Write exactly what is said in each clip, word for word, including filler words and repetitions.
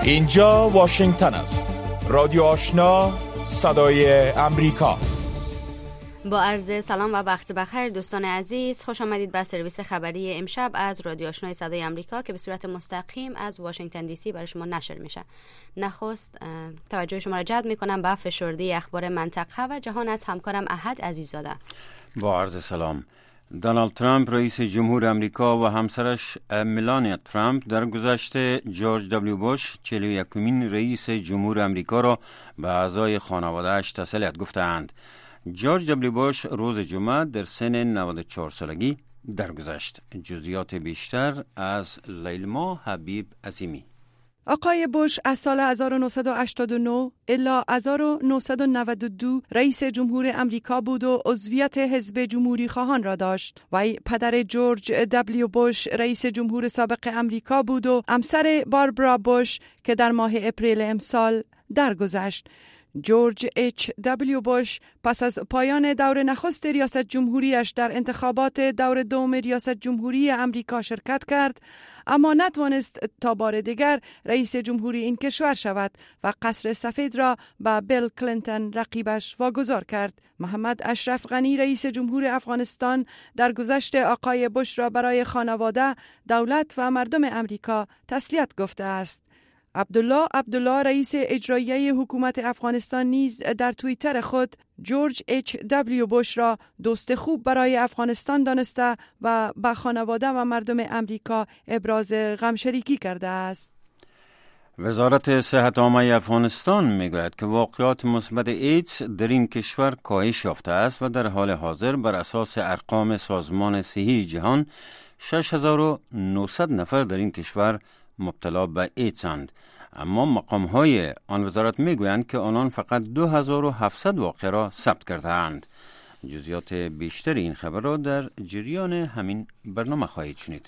اینجا واشنگتن است. رادیو آشنا، صدای امریکا. با عرض سلام و وقت بخیر دوستان عزیز، خوش آمدید به سرویس خبری امشب از رادیو آشنای صدای امریکا که به صورت مستقیم از واشنگتن دی سی برای شما نشر میشه. نخست توجه شما را جلب میکنم به فشرده اخبار منطقه و جهان از همکارم احد عزیزاده. با عرض سلام. دونالد ترامپ رئیس جمهور امریکا و همسرش ملانیا ترامپ در گذشته جورج دبلیو بوش چهل و یکمین رئیس جمهور امریکا را به اعضای خانواده‌اش تسلیت گفتند. جورج دبلیو بوش روز جمعه در سن نود و چهار سالگی درگذشت. جزئیات بیشتر از لیلما حبیب عظیمی. آقای بوش از سال هزار و نهصد و هشتاد و نه الی هزار و نهصد و نود و دو رئیس جمهور امریکا بود و عضویت حزب جمهوری خواهان را داشت. وی پدر جورج دبلیو بوش رئیس جمهور سابق امریکا بود و همسر باربرا بوش که در ماه اپریل امسال درگذشت. جورج اچ دبلیو بوش پس از پایان دور نخست ریاست جمهوریش در انتخابات دور دوم ریاست جمهوری امریکا شرکت کرد، اما نتوانست تا بار دیگر رئیس جمهوری این کشور شود و قصر سفید را به بیل کلینتون رقیبش واگذار کرد. محمد اشرف غنی رئیس جمهور افغانستان در گذشت آقای بوش را برای خانواده، دولت و مردم امریکا تسلیت گفته است. عبدالله عبدالله رئیس اجرایی حکومت افغانستان نیز در توییتر خود جورج اچ دبلیو بوش را دوست خوب برای افغانستان دانسته و به خانواده و مردم امریکا ابراز غمشریکی کرده است. وزارت صحت عامه افغانستان میگوید که واقعات مثبت ایدز در این کشور کاهش یافته است و در حال حاضر بر اساس ارقام سازمان صحی جهان شش هزار و نهصد نفر در این کشور مبتلا به ایدزند، اما مقام‌های آن وزارت میگویند که آنان فقط دو هزار و هفتصد واقعه را ثبت کرده‌اند. جزئیات بیشتر این خبر را در جریان همین برنامه خواهید شنید.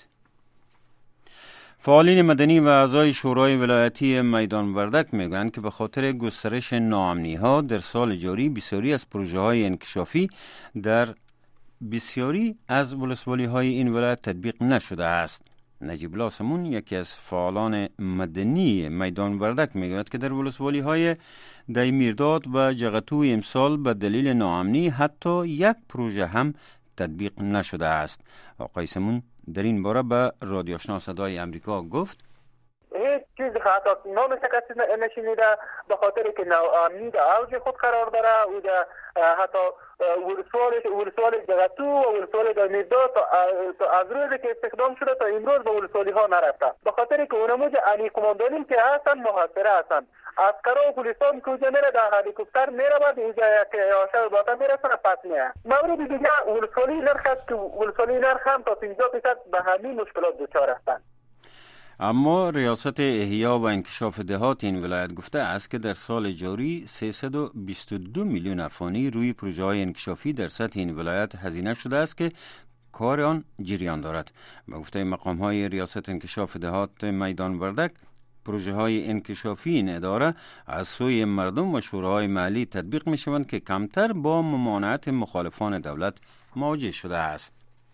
فعالین مدنی و اعضای شورای ولایتی میدان وردک میگویند که به خاطر گسترش ناامنی‌ها در سال جاری بسیاری از پروژه‌های انکشافی در بسیاری از ولسوالی‌های این ولایت تطبیق نشده است. نجیب الله سمون یکی از فعالان مدنی میدان وردک میگوید که در ولسوالی های دیمیرداد و جغتو امسال به دلیل ناامنی حتی یک پروژه هم تطبیق نشده است. آقای سمون در این باره به رادیو آشنا صدای امریکا گفت هیچ چیز حتی نامش کسی نشینیده، به خاطر که ناامنی در اوج خود قرار داره و حتی ولسوالی ولسوالی جغتو و ولسوالی دیمیرداد تا از روزی که استخدام شده تا امروز به ولسوالی ها نرفته، به خاطر که اونموج انی کماندانیم که هستن محاصره هستن. عسکرا و پلیسان که اونجا میره در هلیکوپتر میره بعد اینجا که آشا باتا میرسن پس میه. مورد دیگه ولسوالی نرخ است که ولسوالی نرخ هم تا پانزده درصد به همین مشکلات دچار هستند. اما ریاست احیا و انکشاف دهات این ولایت گفته است که در سال جاری سیصد و بیست و دو میلیون افغانی روی پروژه‌های انکشافی در سطح این ولایت هزینه شده است که کار آن جریان دارد. به گفته مقام‌های ریاست انکشاف دهات میدان وردک، پروژه‌های انکشافی این اداره از سوی مردم و شوراهای محلی تطبیق می‌شوند که کمتر با ممانعت مخالفان دولت مواجه شده است.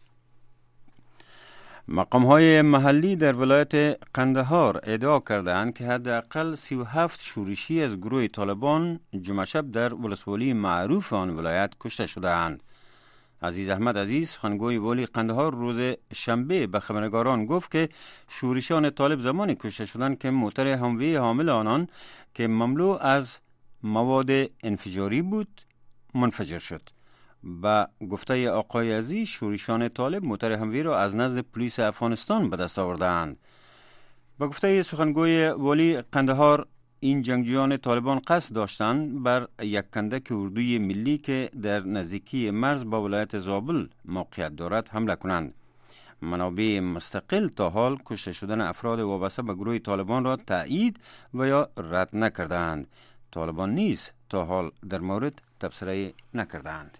مقام‌های محلی در ولایت قندهار ادعا کردند که حداقل سی و هفت شورشی از گروه طالبان جمعه شب در ولسوالی معروف آن ولایت کشته شده‌اند. عزیز احمد عزیز سخنگوی والی قندهار روز شنبه به خبرنگاران گفت که شورشیان طالب زمانی کشته شدند که موتر هموی حامل آنان که مملو از مواد انفجاری بود منفجر شد. با گفته آقای عزیز شورشیان طالب موتر هموی را از نزد پلیس افغانستان به دست آوردند. با گفته سخنگوی والی قندهار این جنگجویان طالبان قصد داشتند بر یک کندک اردوی ملی که در نزدیکی مرز با ولایت زابل موقعیت دارد حمله کنند. منابع مستقل تا حال کشته شدن افراد وابسته به گروه طالبان را تایید و یا رد نکردند. طالبان نیز تا حال در مورد تبصره نکردند.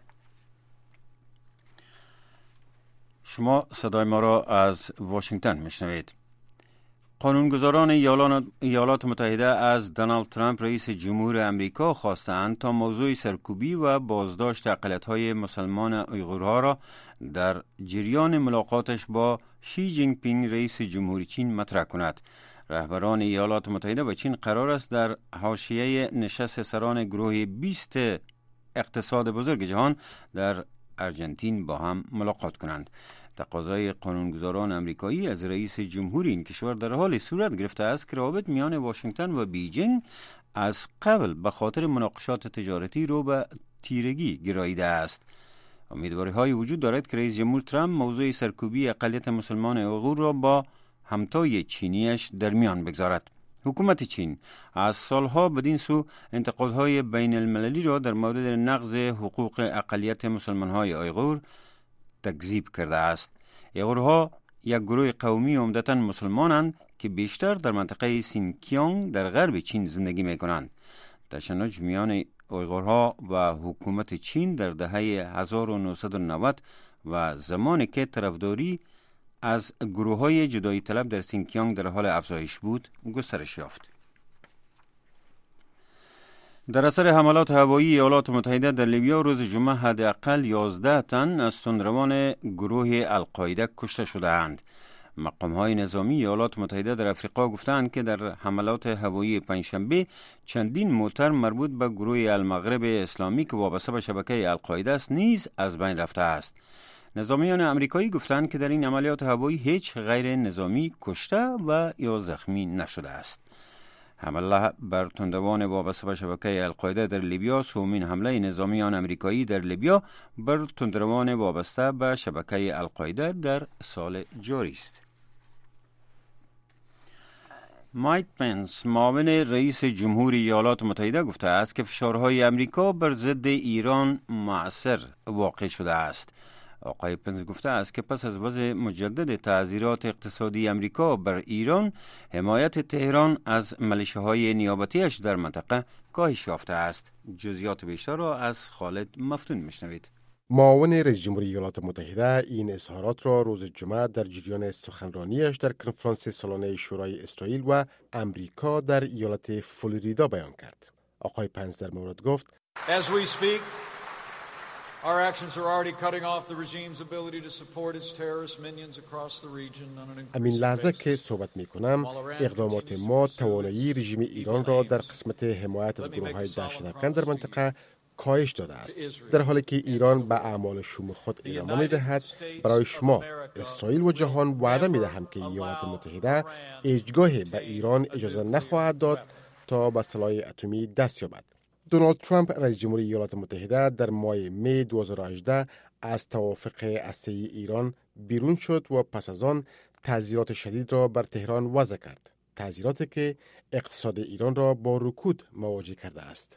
شما صدای ما را از واشنگتن میشنوید. قانونگذاران ایالات متحده از دونالد ترامپ رئیس جمهور امریکا خواستند تا موضوع سرکوبی و بازداشت اقلیت‌های مسلمان اویغورها را در جریان ملاقاتش با شی جینگ پینگ رئیس جمهوری چین مطرح کند. رهبران ایالات متحده و چین قرار است در حاشیه نشست سران گروه بیست اقتصاد بزرگ جهان در ارژانتین با هم ملاقات کنند. تقاضای قانونگذاران امریکایی از رئیس جمهور این کشور در حال صورت گرفته است که روابط میان واشنگتن و بیجینگ از قبل به خاطر مناقشات تجارتی رو به تیرگی گراییده است. امیدواری های وجود دارد که رئیس جمهور ترامپ موضوع سرکوبی اقلیت مسلمان اویغور را با همتای چینیش در میان بگذارد. حکومت چین از سالها بدین سو انتقادهای بین المللی را در مورد نقض حقوق اقلیت مسلمان‌های اویغور تکذیب کرده است. اویغورها یک گروه قومی عمدتاً مسلمانند که بیشتر در منطقه سینکیانگ در غرب چین زندگی می‌کنند. تشنج میان اویغورها و حکومت چین در دهه هزار و نهصد و نود و زمانی که طرفداری از گروه‌های جدایی طلب در سینکیانگ در حال افزایش بود گسترش یافت. در اثر حملات هوایی ایالات متحده در لیبیا روز جمعه حداقل یازده تن از تندروان گروه القاعده کشته شده‌اند. مقام‌های نظامی ایالات متحده در افریقا گفتند که در حملات هوایی پنجشنبه چندین موتر مربوط به گروه المغرب اسلامی که وابسته به شبکه القاعده است نیز از بین رفته است. نظامیان امریکایی گفتند که در این عملیات هوایی هیچ غیر نظامی کشته و یا زخمی نشده است. حمله بر تندروان وابسته به شبکه القاعده در لیبیا سومین حمله نظامیان امریکایی در لیبیا بر تندروان وابسته به شبکه القاعده در سال جاری است. مایک پنس معاون رئیس جمهور ایالات متحده گفته است که فشارهای امریکا بر ضد ایران مؤثر واقع شده است. آقای پنس گفته است که پس از وضع مجدد تعزیرات اقتصادی امریکا بر ایران، حمایت تهران از ملیشه‌های نیابتیش در منطقه کاهش یافته است. جزئیات بیشتر را از خالد مفتون میشنوید. معاون رئیس جمهور ایالات متحده این اظهارات را روز جمعه در جریان سخنرانیش در کنفرانس سالانه شورای اسرائیل و امریکا در ایالت فلوریدا بیان کرد. آقای پنس در مورد گفت: As we speak, our actions are already cutting off the regime's ability to support its terrorist minions across the region on an increasing امین لحظه basis. که صحبت می کنم، اقدامات ما توانایی رژیم ایران را در قسمت حمایت از گروه های دهشت‌افکن در منطقه کاهش داده است، در حالی که ایران به اعمال شوم خود ادامه می دهد. برای شما، اسرائیل و جهان وعده می دهم که ایالات متحده هیچگاه به ایران اجازه نخواهد داد تا به سلاح اتمی دست یابد. دونالد ترامپ رئیس جمهور ایالات متحده در ماه می دو هزار و هجده از توافق هسته‌ای ایران بیرون شد و پس از آن تعزیرات شدید را بر تهران وضع کرد. تعزیراتی که اقتصاد ایران را با رکود مواجه کرده است.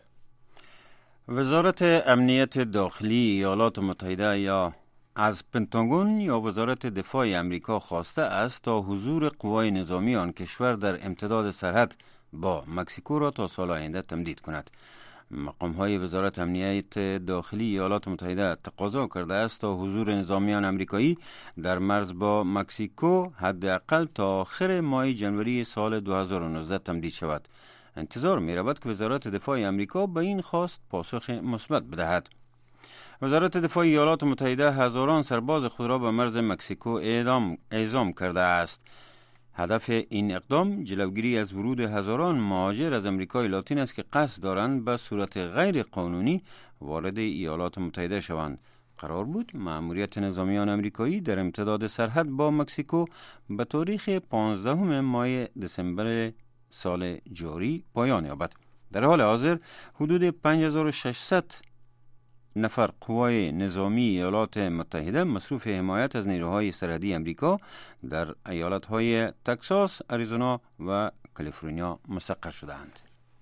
وزارت امنیت داخلی ایالات متحده یا از پنتاگون یا وزارت دفاع امریکا خواسته است تا حضور قوای نظامی آن کشور در امتداد سرحد با مکزیکو را تا سال آینده تمدید کند. مقام‌های وزارت امنیت داخلی ایالات متحده تقاضا کرده است تا حضور نظامیان امریکایی در مرز با مکزیکو حداقل تا آخر ماه جنوری سال دو هزار و نوزده تمدید شود. انتظار می‌رود که وزارت دفاع امریکا به این خواست پاسخ مثبت بدهد. وزارت دفاع ایالات متحده هزاران سرباز خود را به مرز مکزیکو اعلام اعزام کرده است. هدف این اقدام جلوگیری از ورود هزاران مهاجر از امریکای لاتین است که قصد دارند به صورت غیر قانونی وارد ایالات متحده شوند. قرار بود مأموریت نظامیان امریکایی در امتداد سرحد با مکزیکو به تاریخ پانزدهم ماه دسامبر سال جاری پایان یابد. در حال حاضر حدود پنج هزار و ششصد نفر قوای نظامی ایالات متحده مصروف حمایت از نیروهای سرحدی امریکا در ایالت‌های تگزاس، آریزونا و کالیفرنیا مستقر شدند.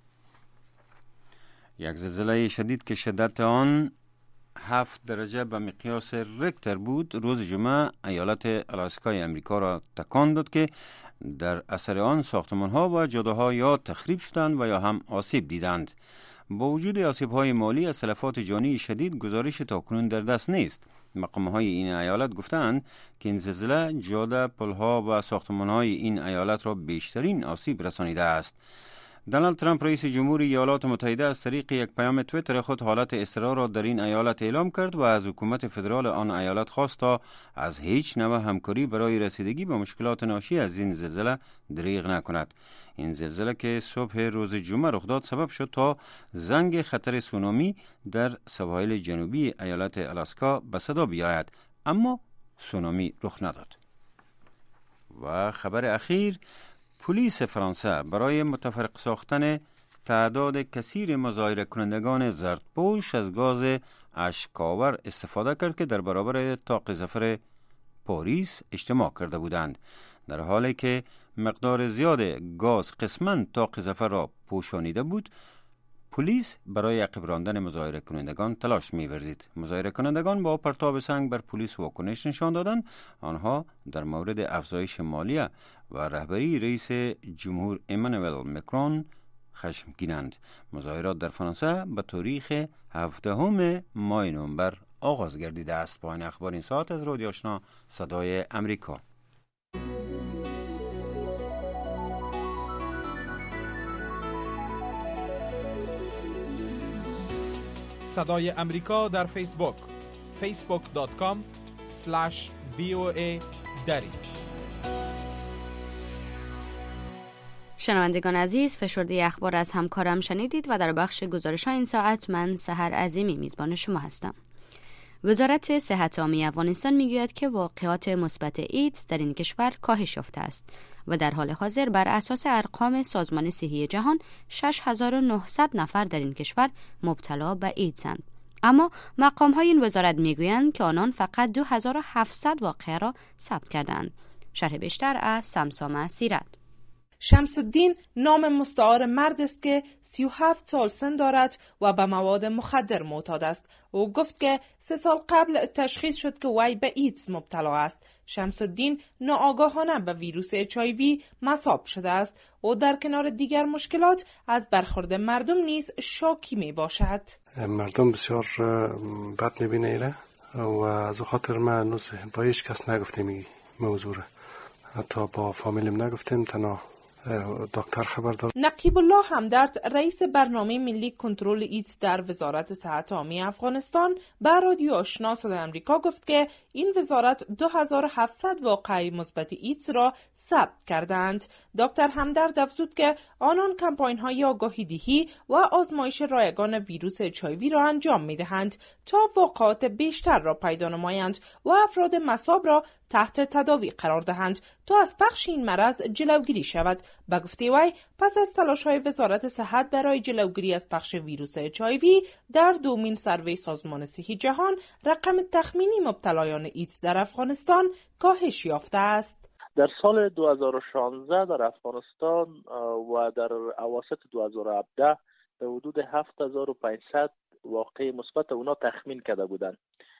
یک زلزله شدید که شدت آن هفت درجه به مقیاس ریکتر بود روز جمعه ایالت آلاسکای امریکا را تکان داد که در اثر آن ساختمان‌ها و جاده‌ها یا تخریب شدند و یا هم آسیب دیدند. با وجود آسیب‌های مالی از تلفات جانی شدید گزارش تاکنون در دست نیست. مقام‌های این ایالت گفتند که این زلزله جاده، پل‌ها و ساختمان‌های این ایالت را بیشترین آسیب رسانیده است. دونالد ترامپ رئیس جمهوری ایالات متحده از طریق یک پیام توییتر خود حالت اضطرار را در این ایالت اعلام کرد و از حکومت فدرال آن ایالت خواست تا از هیچ نوع همکاری برای رسیدگی به مشکلات ناشی از این زلزله دریغ نکند. این زلزله که صبح روز جمعه رخ داد سبب شد تا زنگ خطر سونامی در سواحل جنوبی ایالت آلاسکا به صدا بیاید، اما سونامی رخ نداد. و خبر اخیر، پلیس فرانسه برای متفرق ساختن تعداد کثیر مظاهره کنندگان زردپوش از گاز اشک‌آور استفاده کرد که در برابر طاق ظفر پاریس اجتماع کرده بودند. در حالی که مقدار زیاد گاز قسماً طاق ظفر را پوشانیده بود، پلیس برای عقب راندن مظاهره کنندگان تلاش می‌ورزید. مظاهره کنندگان با پرتاب سنگ بر پلیس واکنش نشان دادند. آنها در مورد افزایش مالیه و رهبری رئیس جمهور امانوئل مکرون خشمگینند. مظاهرات در فرانسه به تاریخ هفدهم ماه نوامبر آغاز گردیده است. پایان اخبار این ساعت از رادیو آشنا صدای امریکا. صدای امریکا در فیسبوک فیسبوک دات کام اسلش وی او ای دری. شنوندگان عزیز، فشرده اخبار از همکارم شنیدید و در بخش گزارش این ساعت من سحر عظیمی میزبان شما هستم. وزارت صحت عامه افغانستان میگوید که واقعات مثبت ایدز در این کشور کاهش یافته است و در حال حاضر بر اساس ارقام سازمان صحی جهان شش هزار و نهصد نفر در این کشور مبتلا به ایدزند. اما مقام‌های این وزارت میگویند که آنان فقط دو هزار و هفتصد واقعه را ثبت کردند. شرح بیشتر از سمسامه سیرت. شمس الدین نام مستعار مرد است که سی و هفت سال سن دارد و به مواد مخدر معتاد است. او گفت که سه سال قبل تشخیص شد که وی به ایدز مبتلا است. شمس الدین ناآگاهانه به ویروس اچ آی وی مصاب شده است. او در کنار دیگر مشکلات از برخورد مردم نیز شاکی می باشد. مردم بسیار بد می بینه ایره و از خاطر من نوز با هیچ کس نگفتیم موضوع، حتی با فامیلیم نگفتیم، تنها دکتر خبر دار. نقیب الله همدرد رئیس برنامه ملی کنترل ایدز در وزارت صحت عامه افغانستان به رادیو آشنا صدای آمریکا گفت که این وزارت دو هزار و هفتصد واقعه مثبت ایدز را ثبت کردند. دکتر همدرد افزود که آنان کمپاین های آگاهی دهی و آزمایش رایگان ویروس اچ آی وی را انجام می دهند تا واقعات بیشتر را پیدا نمایند و افراد مصاب را تحت تداوی قرار دهند تا از پخش این مرض جلوگیری شود. با گفته وی پس از تلاش‌های وزارت صحت برای جلوگیری از پخش ویروس اچ آی وی در دومین سروی سازمان صحی جهان، رقم تخمینی مبتلایان ایدز در افغانستان کاهش یافته است. در سال دو هزار و شانزده در افغانستان و در اواسط دو هزار و هفده به حدود هفت هزار و پانصد واقعه مثبت اونا تخمین کرده بودند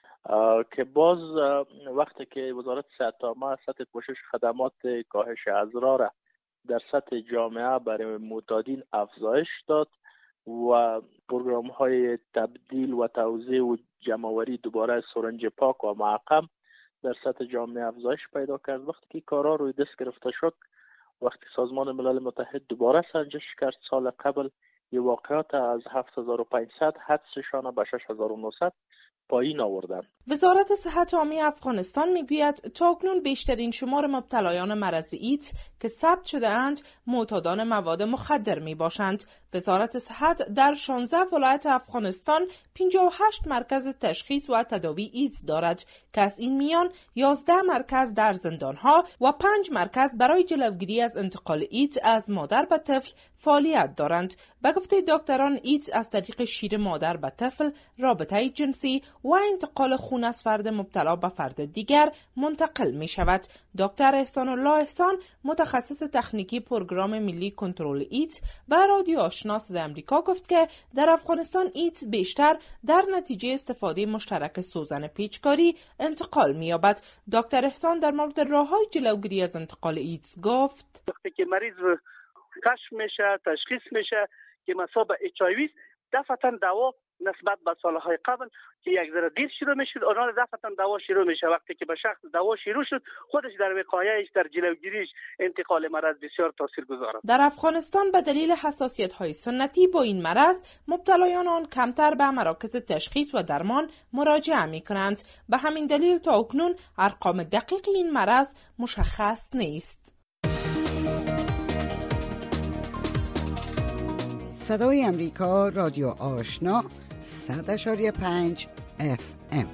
که باز وقتی که وزارت صحت عامه سطح پوشش خدمات کاهش ازرا را در سطح جامعه برای معتادین افزایش داد و پروگرام های تبدیل و توزیع و جمع‌آوری دوباره سرنج پاک و معقم در سطح جامعه افزایش پیدا کرد. وقتی که کارا روی دست گرفته شد، وقتی سازمان ملل متحد دوباره سنجش کرد سال قبل، یه واقعات از هفت هزار و پانصد حدسشان به شش هزار و نهصد پایین آوردن. وزارت صحت عامه افغانستان میگوید تاکنون بیشترین شمار مبتلایان مرض ایدز که ثبت شده اند معتادان مواد مخدر می باشند. وزارت صحت در شانزده ولایت افغانستان پنجاه و هشت مرکز تشخیص و تداوی ایدز دارد که از این میان یازده مرکز در زندانها و پنج مرکز برای جلوگیری از انتقال ایدز از مادر به طفل فعالیت دارند. به گفته دکتران، ایدز از طریق شیر مادر به طفل، رابطه جنسی و انتقال خون از فرد مبتلا به فرد دیگر منتقل می شود. دکتر احسان الله احسان، متخصص تکنیکی پروگرام ملی کنترل ایدز، به رادیو آشنا صدای آمریکا گفت که در افغانستان ایدز بیشتر در نتیجه استفاده مشترک سوزن پیچکاری انتقال می یابد. دکتر احسان در مورد راه‌های جلوگیری از انتقال ایدز گفت: وقتی که مریض کشف میشه، تشخیص میشه که مصاب اچ آی وی، دفعتاً دوا نسبت به سالهای قبل که یک ذره دیر شروع میشد، اونها دفعتا دوا شروع میشه. وقتی که به شخص دوا شروع شد، خودش در وقایعش، در جلوگیریش انتقال مرض بسیار تاثیرگذار است. در افغانستان به دلیل حساسیت های سنتی با این مرض مبتلایان آن کمتر به مراکز تشخیص و درمان مراجعه می کنند. به همین دلیل تا اکنون ارقام دقیق این مرض مشخص نیست. صدای امریکا، رادیو آشنا، صد اشاری پنج اف ام.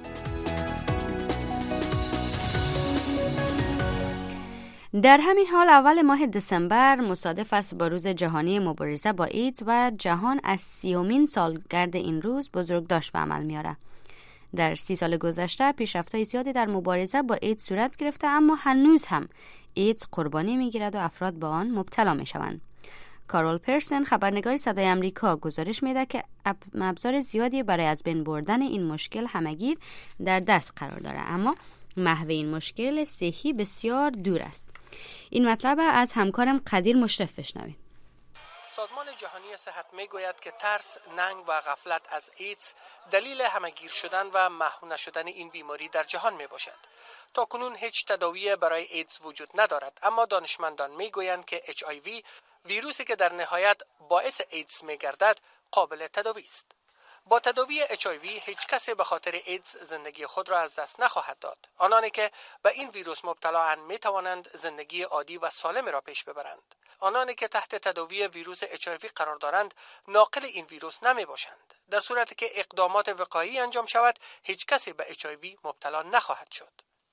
در همین حال اول ماه دسامبر مصادف است با روز جهانی مبارزه با ایدز و جهان از سیومین سالگرد این روز بزرگداشت به عمل میاره. در سی سال گذشته پیشرفت‌های زیادی در مبارزه با ایدز صورت گرفته، اما هنوز هم ایدز قربانی میگیرد و افراد با آن مبتلا میشوند. کارول پرسن، خبرنگار صدای امریکا، گزارش میده که ابزار زیادی برای از بین بردن این مشکل همگیر در دست قرار داره، اما محو این مشکل صحی بسیار دور است. این مطلب از همکارم قدیر مشرف بشنویم. سازمان جهانی صحت میگوید که ترس، ننگ و غفلت از ایدز دلیل همگیر شدن و محو نشدن این بیماری در جهان می باشد. تا کنون هیچ تداوی برای ایدز وجود ندارد، اما دانشمندان میگویند که اچ آی وی، ویروسی که در نهایت باعث ایدز میگردد، قابل تداوی است. با تداوی اچ آی وی هیچ کسی به خاطر ایدز زندگی خود را از دست نخواهد داد. آنانی که به این ویروس مبتلا اند می توانند زندگی عادی و سالم را پیش ببرند. آنانی که تحت تداوی ویروس اچ آی وی قرار دارند ناقل این ویروس نمی باشند. در صورتی که اقدامات وقایعی انجام شود، هیچ کسی به اچ آی وی مبتلا نخواهد شد.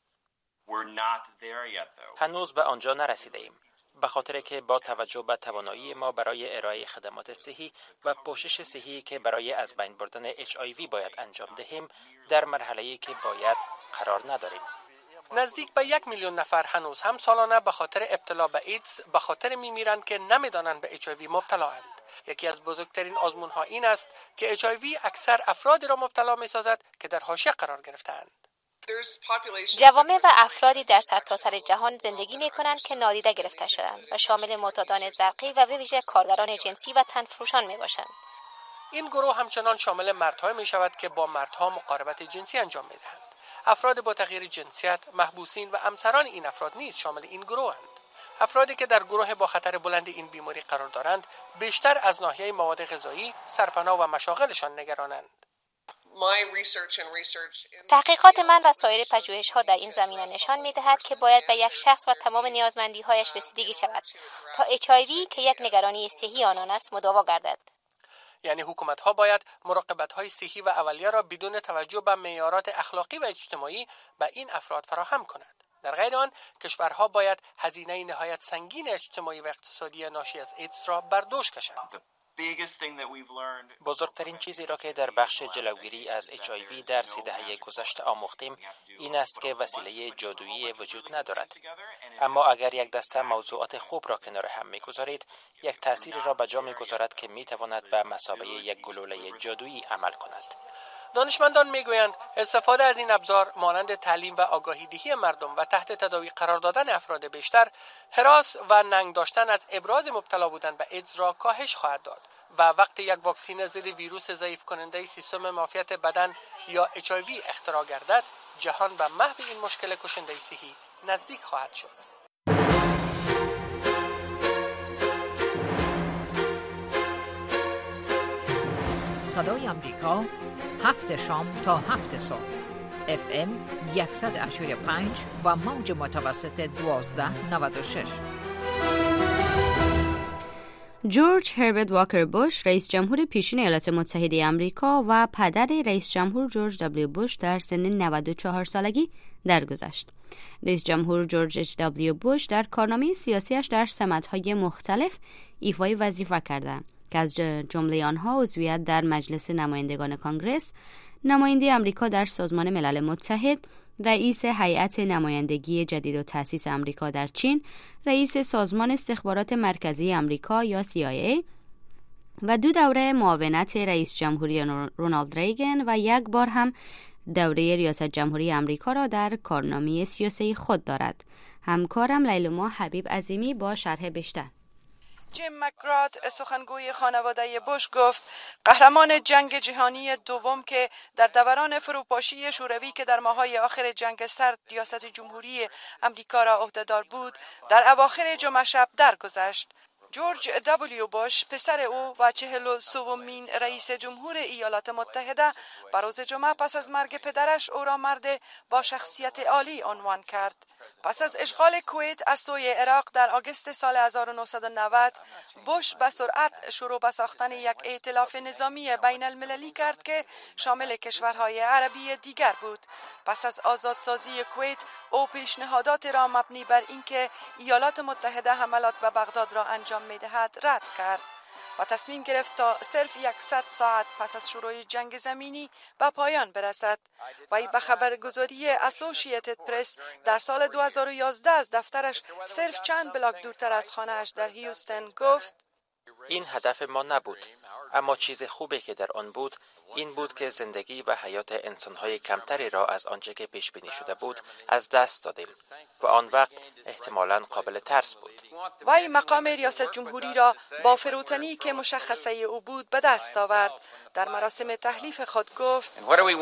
هنوز به آنجا نرسیده ایم، به خاطر که با توجه به توانایی ما برای ارائه خدمات صحی و پوشش صحی که برای از بین بردن اچ آی وی باید انجام دهیم، در مرحله‌ای که باید قرار نداریم. نزدیک به یک میلیون نفر هنوز هم سالانه به خاطر ابتلا به ایدز به خاطر میمیرند که نمیدانند به اچ آی وی مبتلا اند. یکی از بزرگترین آزمون‌ها این است که اچ آی وی اکثر افرادی را مبتلا می‌سازد که در حاشیه قرار گرفته‌اند. جوامع و افرادی در سرتاسر جهان زندگی می‌کنند که نادیده گرفته شدند و شامل معتادان زرقی و به ویژه کارگران جنسی و تنفروشان می‌باشند. این گروه همچنان شامل مردها می‌شود که با مردها مقاربت جنسی انجام می‌دهند. افراد با تغییر جنسیت، محبوسین و همسران این افراد نیز شامل این گروهند. افرادی که در گروه با خطر بلند این بیماری قرار دارند، بیشتر از ناحیه مواد غذایی، سرپناه و مشاغلشان نگرانند. تحقیقات من و سایر پژوهش‌ها در این زمینه نشان می‌دهد که باید به یک شخص و تمام نیازمندی‌هایش رسیدگی شود تا اچ آی وی که یک نگرانی صحی آنان است مداوا گردد. یعنی حکومت‌ها باید مراقبت‌های صحی و اولیه را بدون توجه به معیارات اخلاقی و اجتماعی به این افراد فراهم کنند. در غیر آن، کشورها باید هزینه نهایت سنگین اجتماعی و اقتصادی ناشی از ایدز را بر دوش کشند. بزرگترین چیزی را که در بخش جلوگیری از اچ آی وی در سی دهه گذشته آموختیم این است که وسیله جادویی وجود ندارد. اما اگر یک دسته موضوعات خوب را کنار هم می‌گذارید، یک تأثیری را به جا می‌گذارد که می‌تواند به مثابه یک گلوله جادویی عمل کند. دانشمندان میگویند استفاده از این ابزار مانند تعلیم و آگاهی دهی مردم و تحت تداوی قرار دادن افراد بیشتر، هراس و ننگ داشتن از ابراز مبتلا بودن به ایدز را کاهش خواهد داد و وقتی یک واکسن ضد ویروس ضعیف کننده سیستم معافیت بدن یا اچ آی وی اختراع گردد، جهان به محو این مشکل کشنده صحی نزدیک خواهد شد. صدای امریکا، هفت شام تا هفت صبح، اف ام صد و پنج و موج متوسط دوازده نود و شش. جورج هربرت واکر بوش، رئیس جمهور پیشین ایالات متحده آمریکا و پدر رئیس جمهور جورج دبلیو بوش در سن نود و چهار سالگی درگذشت. رئیس جمهور جورج اچ دبلیو بوش در کارنامه سیاسیش در سمت‌های مختلف ایفای وظیفه کرده که از جمله آنها عضویت در مجلس نمایندگان کانگرس، نماینده آمریکا در سازمان ملل متحد، رئیس هیئت نمایندگی جدید و تأسیس آمریکا در چین، رئیس سازمان استخبارات مرکزی آمریکا یا سی آی ای و دو دوره معاونت رئیس جمهوری رونالد ریگن و یک بار هم دوره ریاست جمهوری آمریکا را در کارنامه سیاسی خود دارد. همکارم لیلما حبیب عظیمی با شرح بیشتر. جیم مکگرات سخنگوی خانواده بوش گفت قهرمان جنگ جهانی دوم که در دوران فروپاشی شوروی که در ماه‌های آخر جنگ سرد ریاست جمهوری امریکا را عهدهدار بود در اواخر جمعه شب درگذشت. جورج دبلیو بوش پسر او و چهل و سومین رئیس جمهور ایالات متحده بر روز جمعه پس از مرگ پدرش او را مرد با شخصیت عالی عنوان کرد. پس از اشغال کویت از سوی عراق در آگوست سال هزار و نهصد و نود بوش به سرعت شروع به ساختن یک ائتلاف نظامی بین المللی کرد که شامل کشورهای عربی دیگر بود. پس از آزادسازی کویت او پیشنهادات را مبنی بر اینکه ایالات متحده حملات به بغداد را انجام می‌دهد رد کرد و تصمیم گرفت تا صرف صد ساعت پس از شروع جنگ زمینی به پایان برسد. وی به خبرگزاری اسوسییتد پرس در سال دو هزار و یازده از دفترش صرف چند بلاک دورتر از خانه‌اش در هیوستن گفت این هدف ما نبود، اما چیز خوبی که در آن بود این بود که زندگی و حیات انسان‌های کمتری را از آنچه که پیش بینی شده بود از دست دادیم و آن وقت احتمالاً قابل ترس بود. وی مقام ریاست جمهوری را با فروتنی که مشخصه او بود به دست آورد. در مراسم تحلیف خود گفت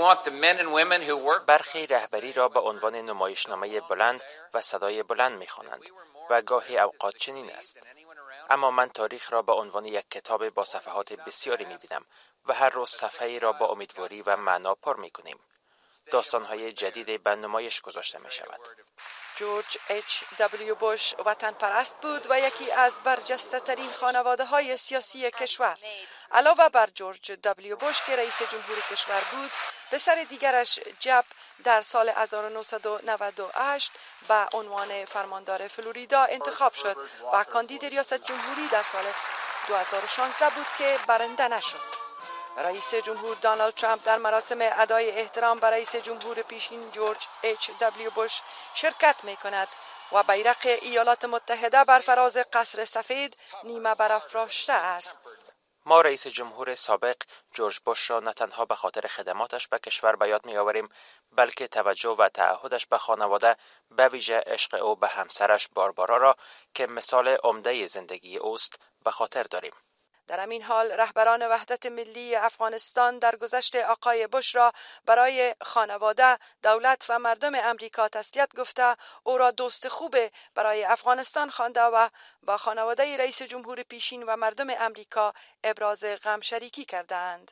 برخی رهبری را به عنوان نمایشنامه بلند و صدای بلند می‌خوانند و گاهی اوقات چنین است. اما من تاریخ را به عنوان یک کتاب با صفحات بسیاری می‌بینم و هر روز صفحه‌ای را با امیدواری و معنا پر می‌کنیم. داستان‌های جدیدی به نمایش گذاشته می‌شود. جورج اچ دبلیو بوش وطن پرست بود و یکی از برجسته ترین خانواده های سیاسی کشور. علاوه بر جورج دبلیو بوش که رئیس جمهور کشور بود، پسر دیگرش جب در سال هزار و نهصد و نود و هشت به عنوان فرماندار فلوریدا انتخاب شد و کاندید ریاست جمهوری در سال دو هزار و شانزده بود که برنده نشد. رئیس جمهور دونالد ترامپ در مراسم ادای احترام به رئیس جمهور پیشین جورج اچ دبلیو بوش شرکت می کند و بیرق ایالات متحده بر فراز قصر سفید نیمه برافراشته است. ما رئیس جمهور سابق جورج بوش را نه تنها به خاطر خدماتش به کشور به یاد می آوریم، بلکه توجه و تعهدش به خانواده، به ویژه عشق او به همسرش باربارا را که مثال عمده زندگی اوست به خاطر داریم. در همین حال رهبران وحدت ملی افغانستان در گذشت آقای بوش را برای خانواده، دولت و مردم امریکا تسلیت گفته او را دوست خوب برای افغانستان خوانده و با خانواده رئیس جمهور پیشین و مردم امریکا ابراز غم شریکی کردند.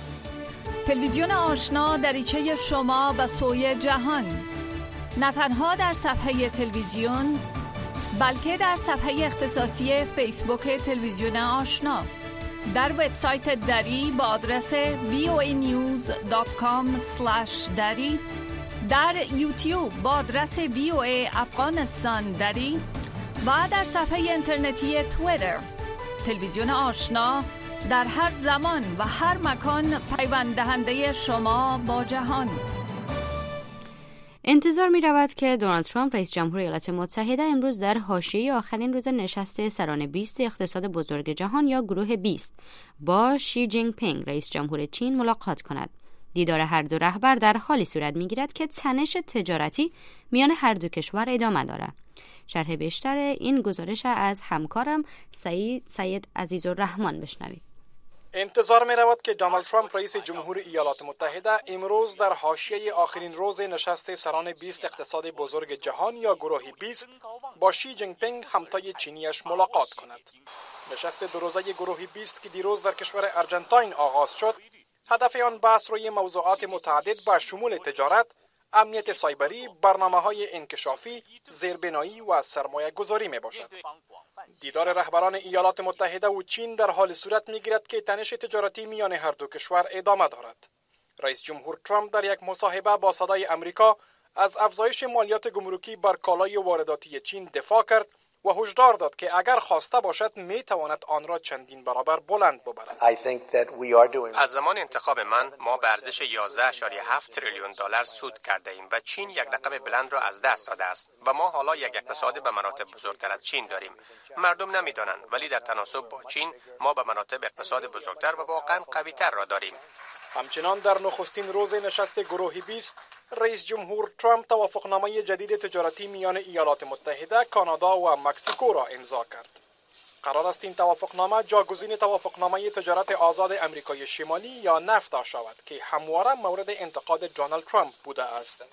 تلویزیون آشنا دریچه شما به سوی جهان، نه تنها در صفحه تلویزیون بلکه در صفحه اختصاصی فیسبوک تلویزیون آشنا، در وبسایت دری با آدرس وی او ای نیوز دات کام اسلش دری، در یوتیوب با آدرس وی او ای افغانستان دری و در صفحه اینترنتی توییتر. تلویزیون آشنا در هر زمان و هر مکان پیوند دهنده شما با جهان. انتظار می رود که دونالد ترامپ رئیس جمهور ایالات متحده امروز در حاشیه آخرین روز نشست سران بیست اقتصاد بزرگ جهان یا گروه بیست با شی جینگ پینگ رئیس جمهور چین ملاقات کند. دیدار هر دو رهبر در حالی صورت می گیرد که تنش تجارتی میان هر دو کشور ادامه دارد. شرح بیشتر این گزارش از همکارم سعید سید عزیزالرحمن بشنوید. انتظار می رود که دونالد ترامپ رئیس جمهور ایالات متحده امروز در حاشیه آخرین روز نشست سران بیست اقتصاد بزرگ جهان یا گروه بیست با شی جینگ پینگ همتای چینیش ملاقات کند. نشست دو روزه گروه بیست که دیروز در کشور ارژانتین آغاز شد، هدف آن بحث روی موضوعات متعدد با شمول تجارت، امنیت سایبری، برنامه‌های انکشافی، زیربنایی و سرمایه گذاری می باشد. دیدار رهبران ایالات متحده و چین در حال صورت می‌گیرد که تنش تجارتی میان هر دو کشور ادامه دارد. رئیس جمهور ترامپ در یک مصاحبه با صدای امریکا از افزایش مالیات گمرکی بر کالای وارداتی چین دفاع کرد و هشدار داد که اگر خواسته باشد میتواند آن را چندین برابر بلند ببرد. از زمان انتخاب من ما به ارزش یازده ممیز هفت تریلیون دلار سود کرده ایم و چین یک رقم بلند را از دست داده است و ما حالا یک اقتصاد به مراتب بزرگتر از چین داریم. مردم نمیدانند ولی در تناسب با چین ما به مراتب اقتصاد بزرگتر و واقعا قوی‌تر را داریم. همچنان در نخستین روز نشست گروه بیست رئیس جمهور ترامپ توافقنامه جدید تجارتی میان ایالات متحده، کانادا و مکزیکو را امضا کرد. قرار است این توافقنامه جاگزین توافقنامه تجارت آزاد امریکای شمالی یا نفتا شود که همواره مورد انتقاد دونالد ترامپ بوده است.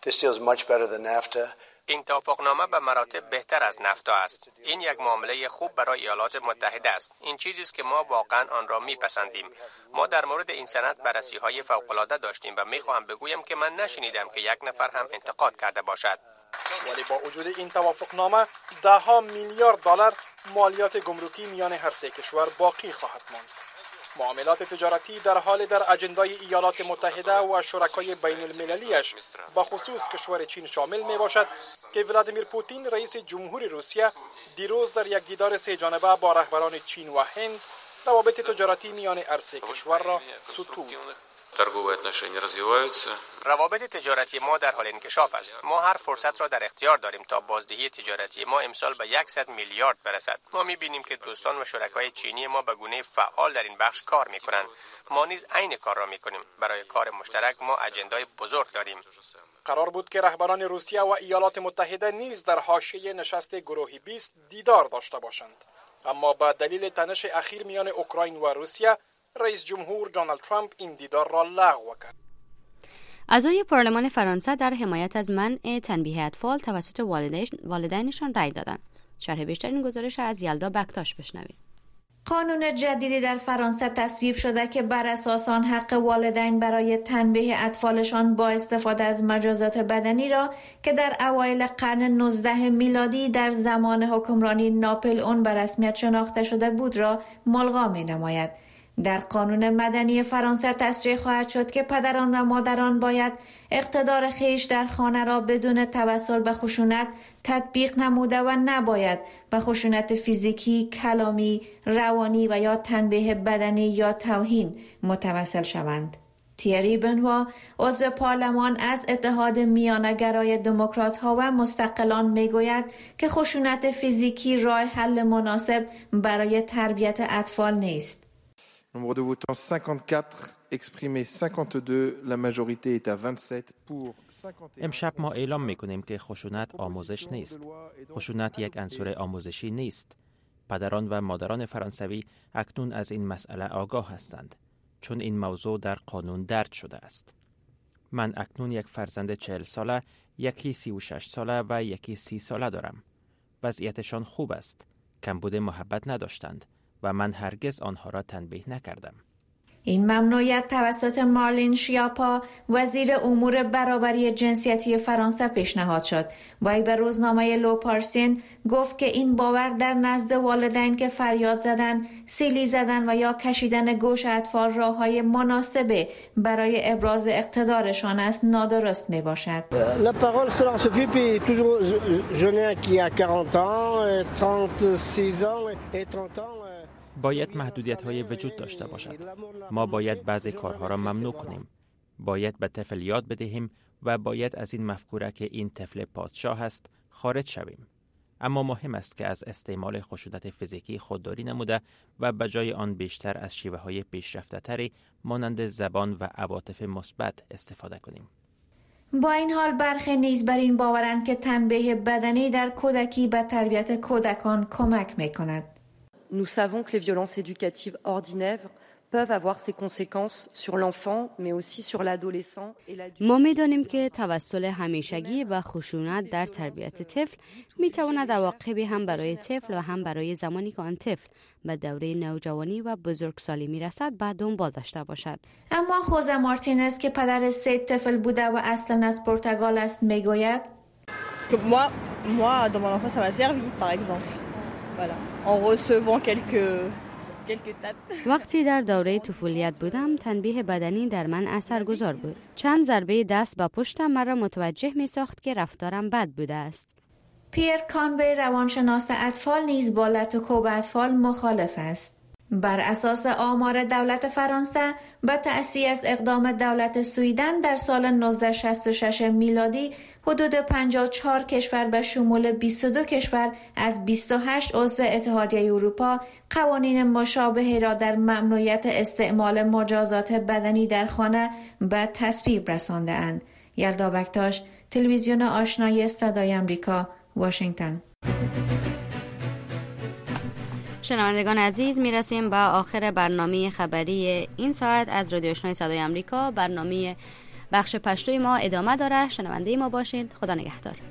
این توافقنامه به مراتب بهتر از نفتا است. این یک معامله خوب برای ایالات متحده است. این چیزی است که ما واقعا آن را میپسندیم. ما در مورد این سند بررسی‌های فوق‌العاده داشتیم و میخواهم بگویم که من نشنیدم که یک نفر هم انتقاد کرده باشد. ولی با وجود این توافقنامه ده ها میلیارد دلار مالیات گمرکی میان هر سه کشور باقی خواهد ماند. معاملات تجارتی در حال در اجندای ایالات متحده و شرکای بین المللیش با خصوص کشور چین شامل می باشد که ولادیمیر پوتین رئیس جمهور روسیه دیروز در یک دیدار سه جانبه با رهبران چین و هند روابط تجارتی میان هر سه کشور را ستود. روابط تجارتی ما در حال انکشاف است. ما هر فرصت را در اختیار داریم تا بازدهی تجارتی ما امسال به صد میلیارد برسد. ما می‌بینیم که دوستان و شرکای چینی ما به گونه فعال در این بخش کار می‌کنند. ما نیز عین کار را می‌کنیم. برای کار مشترک ما اجندای بزرگ داریم. قرار بود که رهبران روسیه و ایالات متحده نیز در حاشیه نشست گروه بیست دیدار داشته باشند. اما با دلیل تنش اخیر میان اوکراین و روسیه رئیس جمهور دونالد ترامپ این دیدار را لغو کرد. اعضای پارلمان فرانسه در حمایت از منع تنبیه اطفال توسط والدینشان رأی دادند. شرح بیشتر این گزارش از یلدا بکتاش بشنوید. قانون جدیدی در فرانسه تصویب شده که بر اساس آن حق والدین برای تنبیه اطفالشان با استفاده از مجازات بدنی را که در اوایل قرن نوزدهم میلادی در زمان حکمرانی ناپلئون به رسمیت شناخته شده بود را ملغا می‌نماید. در قانون مدنی فرانسه تصریح خواهد شد که پدران و مادران باید اقتدار خیش در خانه را بدون توسل به خشونت تطبیق نموده و نباید به خشونت فیزیکی، کلامی، روانی و یا تنبیه بدنی یا توهین متوسل شوند. تیری بنوا عضو پارلمان از اتحاد میانه‌گرای دموکرات‌ها و مستقلان میگوید که خشونت فیزیکی راه حل مناسب برای تربیت اطفال نیست. Nombre de votants cinquante-quatre, exprimé cinquante-deux, la majorité est à vingt-sept pour cinquante et un. امشب ما اعلام میکنیم که خشونت آموزش نیست. خشونت یک عنصر آموزشی نیست. پدران و مادران فرانسوی اکنون از این مسئله آگاه هستند چون این موضوع در قانون درج شده است. من اکنون یک فرزند چهل ساله، یکی سی و شش ساله و یکی سی ساله دارم. وضعیتشان خوب است. کمبود محبت نداشتند و من هرگز آنها را تنبیه نکردم. این ممنوعیت توسط مارلین شیاپا وزیر امور برابری جنسیتی فرانسه پیشنهاد شد. وی به روزنامه لو پارسین گفت که این باور در نزد والدین که فریاد زدن، سیلی زدن و یا کشیدن گوش اطفال راههای مناسب برای ابراز اقتدارشان است نادرست می باشد. La parole cela suffit puis toujours je n'ai qui a quarante ans, trente-six ans et trente ans. باید محدودیت‌های وجود داشته باشد. ما باید بعضی کارها را ممنوع کنیم. باید به طفل یاد بدهیم و باید از این مفکوره که این طفل پادشاه است خارج شویم. اما مهم است که از استعمال خشونت فیزیکی خودداری نموده و به جای آن بیشتر از شیوه‌های پیشرفته‌تری مانند زبان و عواطف مثبت استفاده کنیم. با این حال برخی نیز بر این باورند که تنبیه بدنی در کودکی به تربیت کودکان کمک می‌کند. Nous savons que les violences éducatives ordinaires peuvent avoir ses conséquences sur l'enfant mais aussi sur l'adolescent et l'adulte. ما می‌دانیم که توسل همیشگی و خشونت در تربیت طفل می‌تواند عواقبی هم برای طفل و هم برای زمانی که آن طفل به دوره نوجوانی و بزرگسالی می‌رسد بعد دنبال داشته باشد. اما خوزه مارتینز که پدر سه طفل بوده و اصلاً از پرتغال است میگوید moi moi dans mon enfance ça m'a servi par exemple. Voilà. En recevant quelques quelques tapes. وقتی در دوره طفولیت بودم تنبیه بدنی در من اثرگذار بود. چند ضربه دست به پشتم مرا متوجه می ساخت که رفتارم بد بوده است. پیر کانبی روانشناس اطفال نیز با لط و کوب اطفال مخالف است. بر اساس آمار دولت فرانسه به تأثیر از اقدام دولت سوئیدن در سال نوزده شصت و شش میلادی حدود پنجاه و چهار کشور به شمول بیست و دو کشور از بیست و هشت عضو اتحادیه اروپا قوانین مشابهی را در ممنوعیت استعمال مجازات بدنی در خانه به تصویب رسانده اند. یلدا بکتاش، تلویزیون آشنای صدای آمریکا، واشنگتن. شنوندگان عزیز، میرسیم به آخر برنامه خبری این ساعت از رادیو آشنای صدای آمریکا. برنامه بخش پشتوی ما ادامه داره. شنونده ما باشید. خدا نگهدار.